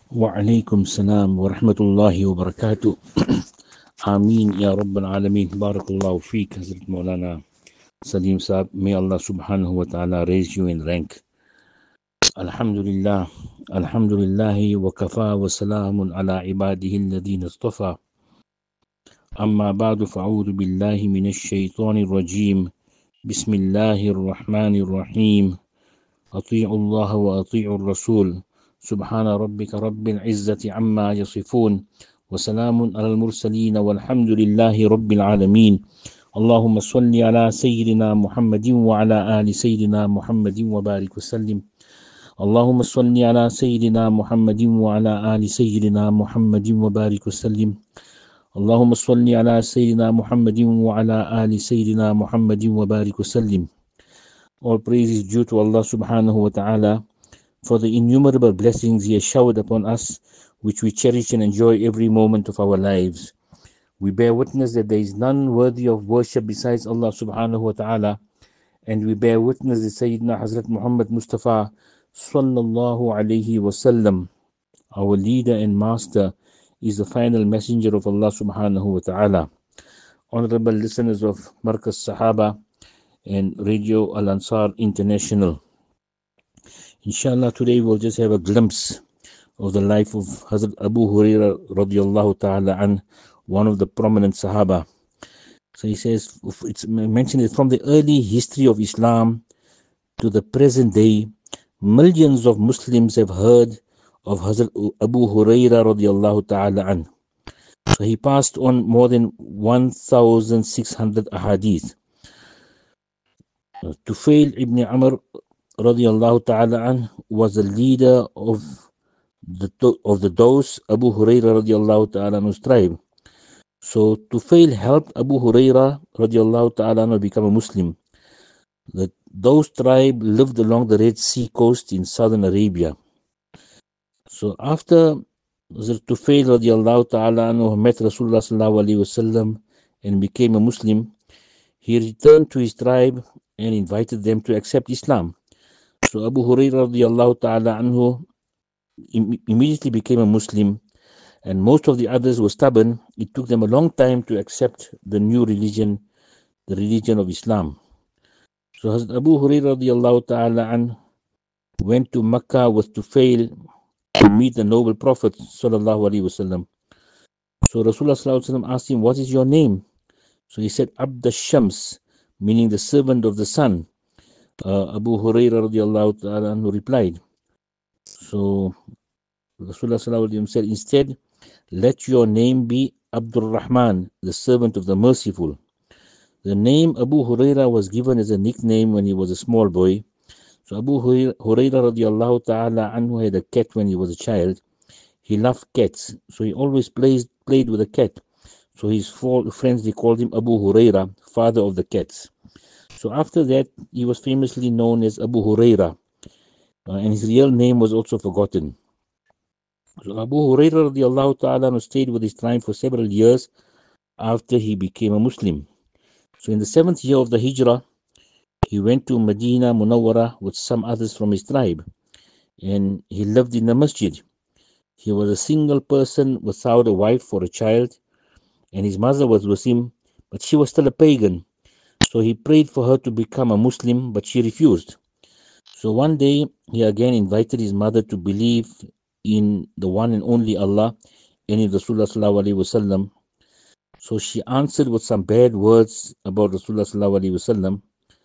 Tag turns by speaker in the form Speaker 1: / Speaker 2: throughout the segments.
Speaker 1: وعليكم السلام ورحمة الله وبركاته. Ameen Ya Rabbal Alameen. Barakallahu feek, Hazrat Maulana Salim Saab. May Allah subhanahu wa ta'ala raise you in rank. Alhamdulillah. Alhamdulillahi wa kafa wa salamun ala ibadihi alladhina istafa. Amma ba'du fa'udhu billahi minash shaitanir rajim. Bismillahir rahmanir rahim. Ati'u Allah wa ati'u Rasul. سبحان ربك رب العزة عما يصفون وسلام على المرسلين والحمد لله رب العالمين. اللهم صل على سيدنا محمد وعلى آل سيدنا محمد وبارك وسلم. اللهم صل على سيدنا محمد وعلى آل سيدنا محمد وبارك وسلم. اللهم صل على سيدنا محمد وعلى آل سيدنا محمد وبارك وسلم. All praise is due to Allah subhanahu wa ta'ala for the innumerable blessings He has showered upon us, which we cherish and enjoy every moment of our lives. We bear witness that there is none worthy of worship besides Allah subhanahu wa ta'ala, and we bear witness that Sayyidina Hazrat Muhammad Mustafa sallallahu alayhi wasallam, our leader and master, is the final messenger of Allah subhanahu wa ta'ala. Honorable listeners of Markaz Sahaba and Radio Al Ansar International, Inshallah, today we'll just have a glimpse of the life of Hazrat Abu Huraira radiallahu ta'ala an, one of the prominent Sahaba. So he says, it's mentioned that from the early history of Islam to the present day, millions of Muslims have heard of Hazrat Abu Huraira radiallahu ta'ala an. So he passed on more than 1,600 ahadith. Tufail ibn Amr radiallahu ta'ala an was the leader of the Daws, Abu Huraira radiallahu ta'ala anhu's tribe. So Tufail helped Abu Huraira radiallahu ta'ala anhu become a Muslim. The Daws tribe lived along the Red Sea coast in southern Arabia. So after Tufail radiallahu ta'ala anhu met Rasulullah sallallahu alayhi wasallam and became a Muslim, he returned to his tribe and invited them to accept Islam. So Abu Hurairah radiallahu ta'ala anhu immediately became a Muslim, and most of the others were stubborn. It took them a long time to accept the new religion, the religion of Islam. So Hazrat Abu Hurairah radiallahu ta'ala anhu went to Mecca with Tufail to meet the noble Prophet sallallahu alaihi wasallam. So Rasulullah sallallahu alaihi wasallam asked him, "What is your name?" So he said, "Abd al-Shams," meaning the servant of the sun. Abu Hurairah radiallahu ta'ala anhu replied. So Rasulullah sallallahu alaihi wasallam said, "Instead, let your name be Abdul Rahman, the servant of the merciful." The name Abu Hurairah was given as a nickname when he was a small boy. So Abu Hurairah radiallahu ta'ala anhu had a cat when he was a child. He loved cats, so he always played with a cat. So his friends, they called him Abu Hurairah, father of the cats. So after that, he was famously known as Abu Hurairah, and his real name was also forgotten. So Abu Hurairah radiallahu ta'ala stayed with his tribe for several years after he became a Muslim. So in the 7th year of the Hijrah, he went to Medina Munawwara with some others from his tribe, and he lived in the masjid. He was a single person without a wife or a child, and his mother was with him, but she was still a pagan. So he prayed for her to become a Muslim, but she refused. So one day, he again invited his mother to believe in the one and only Allah and in Rasulullah sallallahu alaihi wasallam. So she answered with some bad words about Rasulullah sallallahu alaihi wasallam.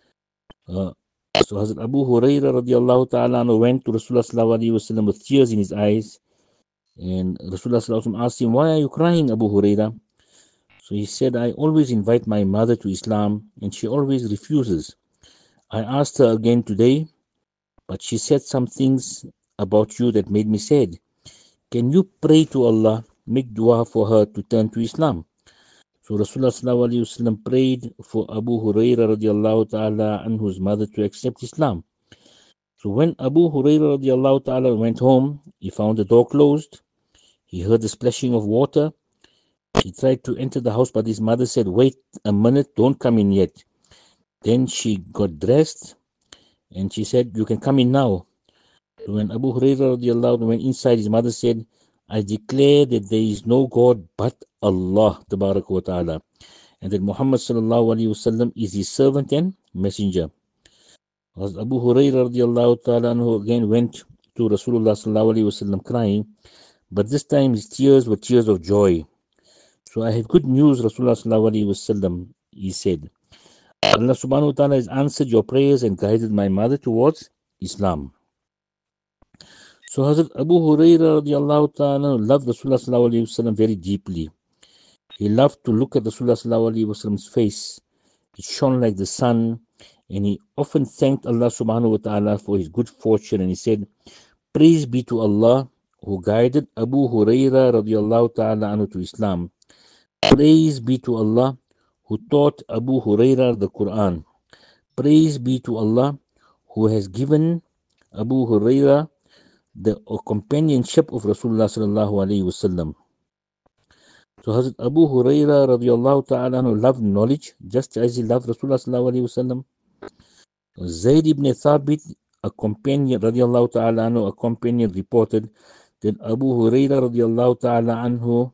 Speaker 1: So Hazrat Abu Hurairah radiallahu ta'ala went to Rasulullah sallallahu alaihi wasallam with tears in his eyes, and Rasulullah sallallahu alaihi wasallam asked him, "Why are you crying, Abu Hurairah?" So he said, "I always invite my mother to Islam, and she always refuses. I asked her again today, but she said some things about you that made me sad. Can you pray to Allah, make dua for her to turn to Islam?" So Rasulullah sallallahu alaihi wasallam prayed for Abu Hurairah radiallahu ta'ala anhu's mother to accept Islam. So when Abu Hurairah radiallahu ta'ala went home, he found the door closed. He heard the splashing of water. He tried to enter the house, but his mother said, "Wait a minute, don't come in yet." Then she got dressed and she said, "You can come in now." When Abu Hurairah radiallahu anhu went inside, his mother said, I declare that there is no God but Allah tabaraka wa ta'ala, and that Muhammad sallallahu alayhi wasallam is his servant and messenger. As Abu Hurairah radiallahu ta'ala anhu again went to Rasulullah sallallahu alayhi wasallam crying, but this time his tears were tears of joy. So I have good news, Rasulullah sallallahu alayhi wasallam, he said. Allah subhanahu wa ta'ala has answered your prayers and guided my mother towards Islam. So Hazrat Abu Hurairah radiallahu ta'ala loved Rasulullah sallallahu alayhi wasallam very deeply. He loved to look at Rasulullah sallallahu alayhi wasallam's face. It shone like the sun, and he often thanked Allah subhanahu wa ta'ala for his good fortune, and he said, praise be to Allah who guided Abu Hurairah radiallahu ta'ala anhu to Islam. Praise be to Allah who taught Abu Hurairah the Quran. Praise be to Allah who has given Abu Hurairah the companionship of Rasulullah sallallahu alayhi wasallam. So Hazrat Abu Hurairah radiallahu ta'ala anhu loved knowledge just as he loved Rasulullah sallallahu alayhi wasallam. Zayd ibn Thabit, a companion radiallahu ta'ala anhu, a companion, reported that Abu Hurairah radiallahu ta'ala anhu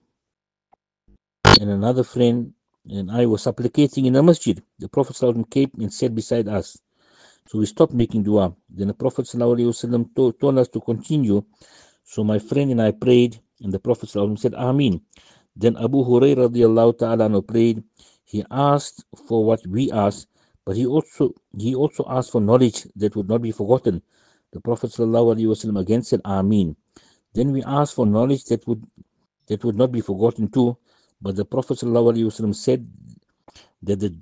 Speaker 1: and another friend and I were supplicating in a masjid. The Prophet ﷺ came and sat beside us. So we stopped making dua. Then the Prophet ﷺ told us to continue. So my friend and I prayed, and the Prophet ﷺ said, Ameen. Then Abu Hurairah radiallahu ta'ala anhu prayed. He asked for what we asked, but he also asked for knowledge that would not be forgotten. The Prophet ﷺ again said, Ameen. Then we asked for knowledge that would not be forgotten too. But the Prophet ﷺ said that the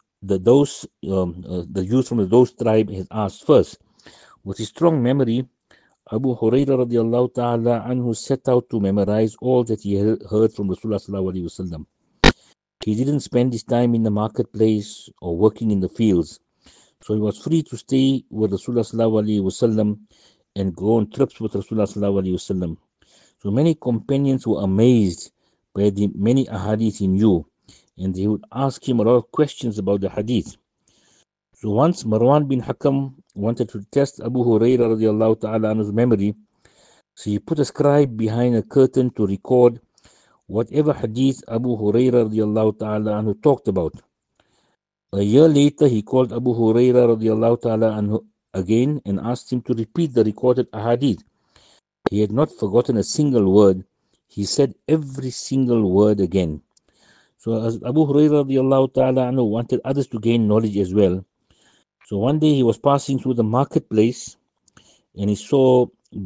Speaker 1: youth from the Dost tribe has asked first. With his strong memory, Abu Hurairah radiallahu ta'ala anhu set out to memorize all that he heard from Rasulullah ﷺ. He didn't spend his time in the marketplace or working in the fields. So he was free to stay with Rasulullah ﷺ and go on trips with Rasulullah ﷺ. So many companions were amazed by the many ahadith he knew, and they would ask him a lot of questions about the hadith. So once Marwan bin Hakam wanted to test Abu Hurairah radiallahu ta'ala anhu's memory, so he put a scribe behind a curtain to record whatever hadith Abu Hurairah radiallahu ta'ala anhu talked about. A year later, he called Abu Hurairah radiallahu ta'ala anhu again and asked him to repeat the recorded ahadith. He had not forgotten a single word. He said every single word again. So as Abu Hurairah radiallahu ta'ala anhu wanted others to gain knowledge as well. So one day he was passing through the marketplace and he saw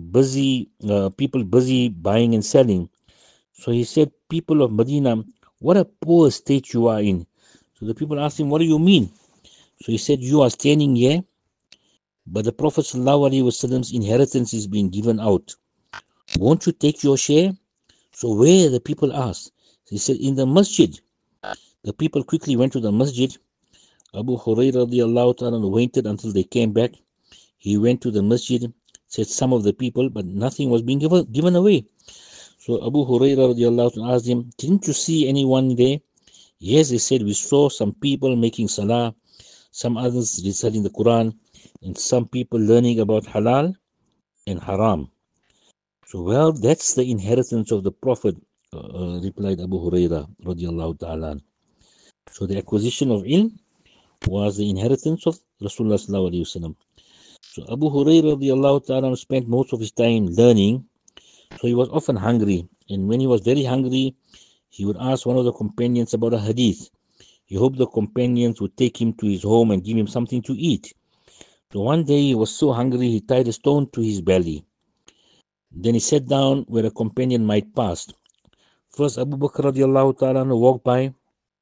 Speaker 1: people busy buying and selling. So he said, people of Medina, what a poor state you are in. So the people asked him, what do you mean? So he said, you are standing here, but the Prophet sallallahu alaihi wasallam's inheritance is being given out. Won't you take your share? So where? The people asked. He said, in the masjid. The people quickly went to the masjid. Abu Hurairah radiallahu ta'ala waited until they came back. He went to the masjid, said some of the people, but nothing was being given away. So Abu Hurairah radiallahu ta'ala asked him, didn't you see anyone there? Yes, he said, we saw some people making salah, some others reciting the Quran, and some people learning about halal and haram. So, well, that's the inheritance of the Prophet, replied Abu Hurairah radiallahu ta'ala. So the acquisition of ilm was the inheritance of Rasulullah sallallahu alaihi wasallam. So Abu Hurairah radiallahu ta'ala spent most of his time learning. So he was often hungry, and when he was very hungry, he would ask one of the companions about a hadith. He hoped the companions would take him to his home and give him something to eat. So one day he was so hungry, he tied a stone to his belly. Then he sat down where a companion might pass. First Abu Bakr radiallahu ta'ala walked by.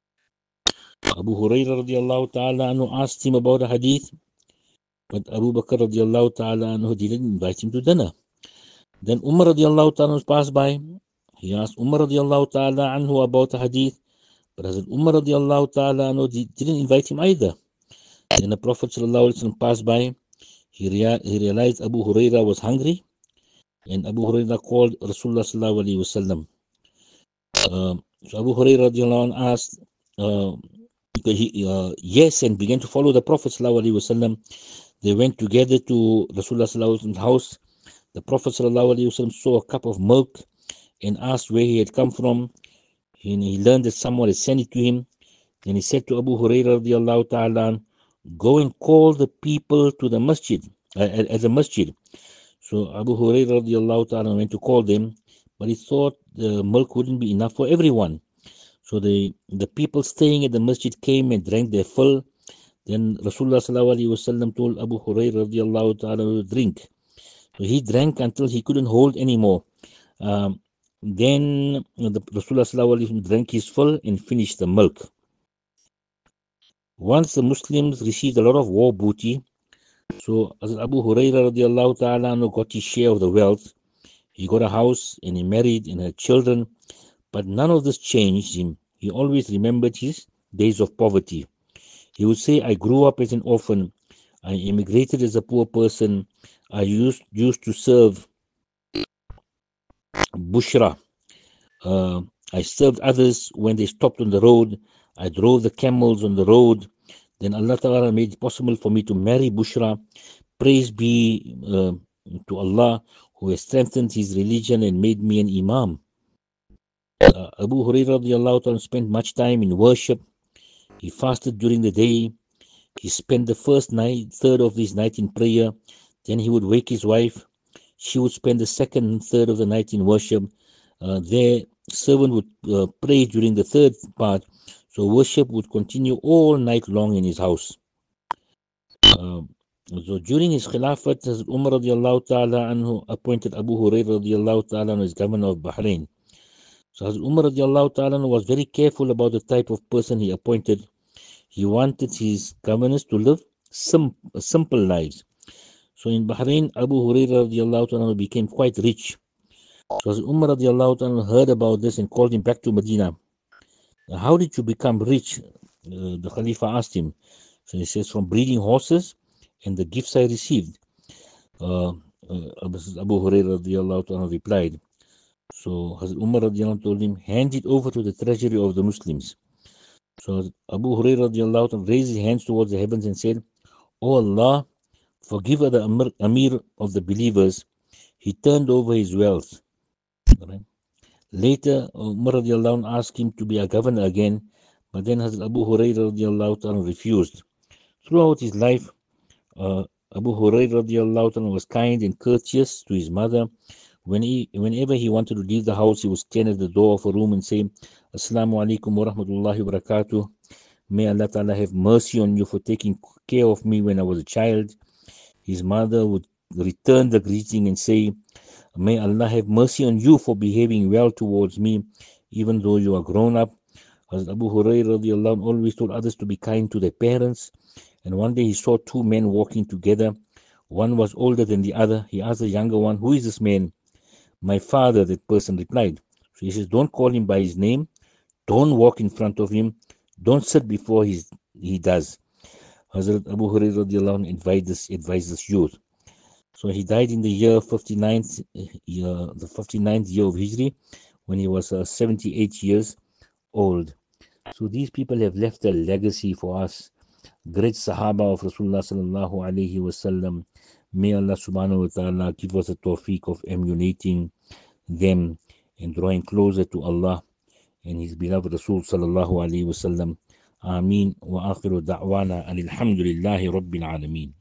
Speaker 1: Abu Hurairah radiallahu ta'ala asked him about a hadith, but Abu Bakr radiallahu ta'ala didn't invite him to dinner. Then Umar radiallahu ta'ala passed by. He asked Umar radiallahu ta'ala about a hadith, but Hazrat Umar radiallahu ta'ala didn't invite him either. Then the Prophet sallallahu alaihi wasallam passed by. He realized Abu Hurairah was hungry, and Abu Hurairah called Rasulullah sallallahu alaihi wasallam. So Abu Hurairah radiallahu asked, yes, and began to follow the Prophet sallallahu alaihi wasallam. They went together to Rasulullah sallallahu alaihi wasallam's house. The Prophet ﷺ saw a cup of milk and asked where he had come from. And he learned that someone had sent it to him. Then he said to Abu Hurairah radiallahu ta'ala, go and call the people to the masjid, at the masjid. So Abu Hurairah radiallahu ta'ala went to call them, but he thought the milk wouldn't be enough for everyone. So the people staying at the masjid came and drank their fill. Then Rasulullah sallallahu alaihi wasallam told Abu Hurairah radiallahu ta'ala to drink. So he drank until he couldn't hold anymore. Then the Rasulullah sallallahu alaihi wasallam drank his fill and finished the milk. Once the Muslims received a lot of war booty, so as Abu Hurairah radiallahu ta'ala got his share of the wealth. He got a house and he married and had children, but none of this changed him. He always remembered his days of poverty. He would say, I grew up as an orphan. I immigrated as a poor person. I used to serve Bushra. I served others when they stopped on the road. I drove the camels on the road. Then Allah Ta'ala made it possible for me to marry Bushra. Praise be to Allah who has strengthened his religion and made me an imam. Abu Hurairah radiallahu ta'ala spent much time in worship. He fasted during the day. He spent the first third of his night in prayer. Then he would wake his wife. She would spend the second third of the night in worship. Their servant would pray during the third part. So worship would continue all night long in his house. So during his Khilafat, Hazrat Umar radiallahu ta'ala anhu appointed Abu Hurairah radiallahu ta'ala as governor of Bahrain. So Hazrat Umar radiallahu ta'ala was very careful about the type of person he appointed. He wanted his governors to live simple lives. So in Bahrain, Abu Hurairah radiallahu ta'ala became quite rich. So Hazrat Umar radiallahu ta'ala heard about this and called him back to Medina. How did you become rich? The Khalifa asked him. So he says, from breeding horses and the gifts I received. Abu Hurairah radiallahu ta'ala replied. So Hazrat Umar radiallahu told him, hand it over to the treasury of the Muslims. So Abu Hurairah radiallahu ta'ala raised his hands towards the heavens and said, O Allah, forgive the Amir of the believers. He turned over his wealth. Right? Later, Umar radiallahu asked him to be a governor again, but then Hazrat Abu Hurairah radiallahu ta'ala refused. Throughout his life, Abu Hurairah radiallahu ta'ala was kind and courteous to his mother. Whenever he wanted to leave the house, he would stand at the door of a room and say, Assalamu alaikum wa rahmatullahi wa barakatuh. May Allah Ta'ala have mercy on you for taking care of me when I was a child. His mother would return the greeting and say, may Allah have mercy on you for behaving well towards me, even though you are grown up. As Abu Hurairah radiallahu always told others to be kind to their parents. And one day he saw two men walking together. One was older than the other. He asked the younger one, who is this man? My father, that person replied. So he says, don't call him by his name. Don't walk in front of him. Don't sit before he does. Hazrat Abu Hurairah radiallahu advised this youth. So he died in the year 59th, the 59th year of Hijri, when he was 78 years old. So these people have left a legacy for us. Great Sahaba of Rasulullah sallallahu alaihi wasallam. May Allah subhanahu wa ta'ala give us a tawfiq of emulating them and drawing closer to Allah and His beloved Rasul sallallahu alaihi wasallam. Ameen wa akhiru da'wana alhamdulillahi rabbil alameen.